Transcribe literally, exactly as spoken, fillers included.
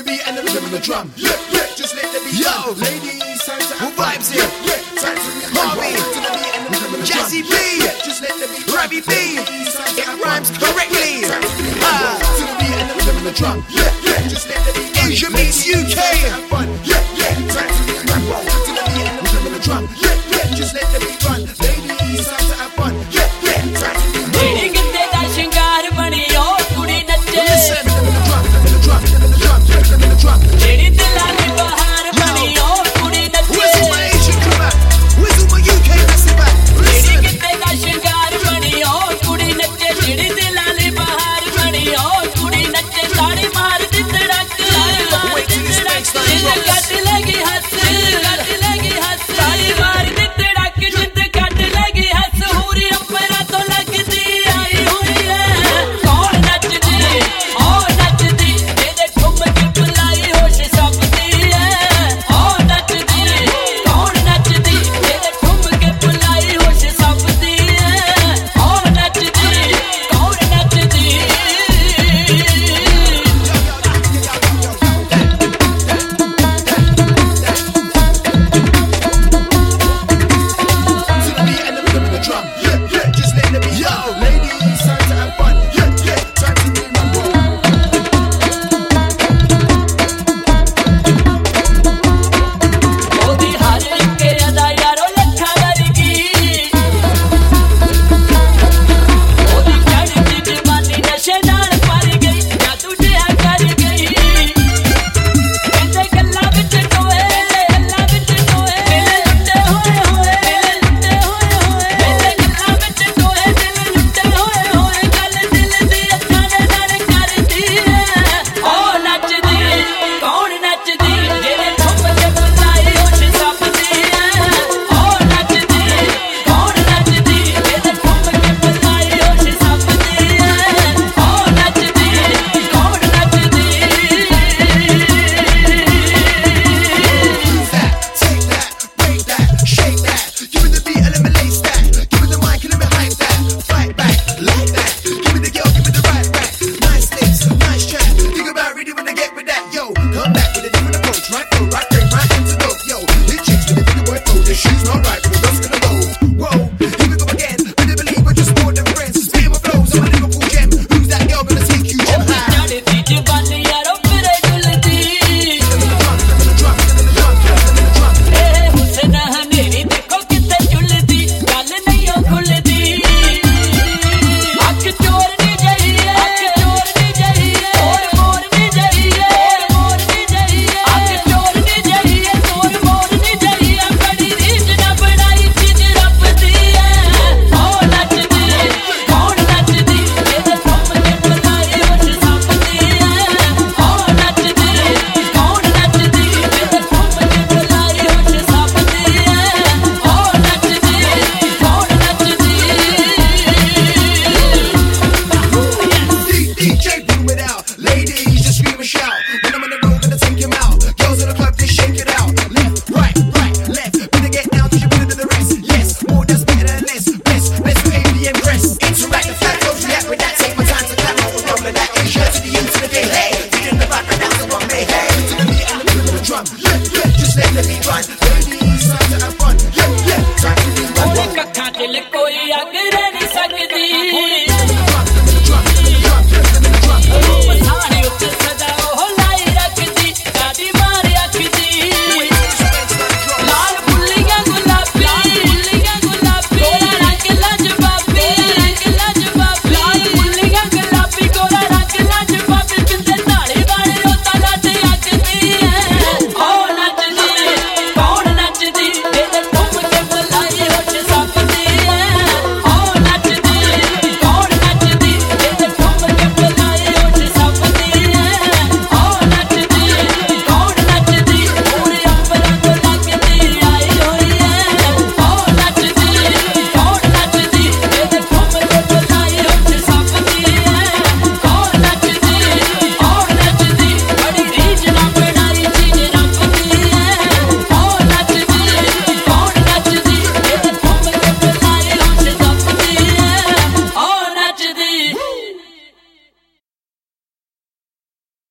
beat and the rhythm of the drum. Yeah, yeah, just let the beat. Yo, ladies, time to have vibes here. Yeah, yeah, time to Harvey, to the beat and the rhythm of the drum. Jazzy B, yeah, just let the beat. Rabbi B, it rhymes correctly. Ah, to the beat and the rhythm of the drum. Yeah, yeah, just let the beat. Asia meets U K. Yeah, yeah, time to the beat and the rhythm of the drum. Yeah, yeah, just let the beat run. Ladies, time to have fun. Yeah, yeah, time to the beat. Lady gitte da shingar baniyo, kudi nache. Listen, rhythm of the drum, rhythm of the drum, rhythm of the drum, rhythm of the drum. Lady dila ni bahar baniyo, kudi nache. Where's all my Asian crew at? Where's all my U K massive at? Lady Listen. gitte da shingar baniyo, kudi nache. Lady dila ni bahar baniyo, kudi nache. Taadi maar di tadak, Wait till this bass line jind drops. kat lagi has, kat lagi has. Taadi maar di tadak, jind kat lagi has. Huri apna to lagdi aayi hui hai. Kaun nachdi, oh nachdi, mere thumke bulai hosh sabdi hai. Oh nachdi, kaun nachdi, mere thumke bulai hosh sabdi hai. Oh nachdi, kaun nachdi. To the beat and the rhythm of the drum. Yeah, yeah, just let the beat. Yo, ladies, time to have fun. Yeah, yeah, time to be number one. Odi har ek ada yaro lakha vargi. Odi chaddi diwani nashe naal par gayi, ya tujhe kar gayi. Kehte galla vich toye, galla vich toye, dil lutte hoye hoye, dil lutte hoye hoye. Kehte galla vich toye, dil lutte hoye hoye. Gal dil di ਅੱਖਾਂ ਦੇ ਨਾਲ ਕਰਦੀ ਹੈ. Oh ਨੱਚਦੀ, ਕੌਣ ਨੱਚਦੀ, ਜਿਹੜੇ ਠੁਮਕੇ ਬੁਲਾਏ ਹੋਸ਼ ਸਭਦੀ ਹੈ. Oh ਨੱਚਦੀ, ਕੌਣ ਨੱਚਦੀ, ਜਿਹੜੇ ਠੁਮਕੇ ਬੁਲਾਏ ਹੋਸ਼ ਸਭਦੀ ਹੈ. Oh ਨੱਚਦੀ, ਕੌਣ ਨੱਚਦੀ. Use that, take that, break that, shake that. Give me the beat and let me lace that. Give me the mic and let me hype that. Fight back, like that. Give me the girl, give me the right back. Nice lips, nice chat. Think about really when I get with that. Yo, come back.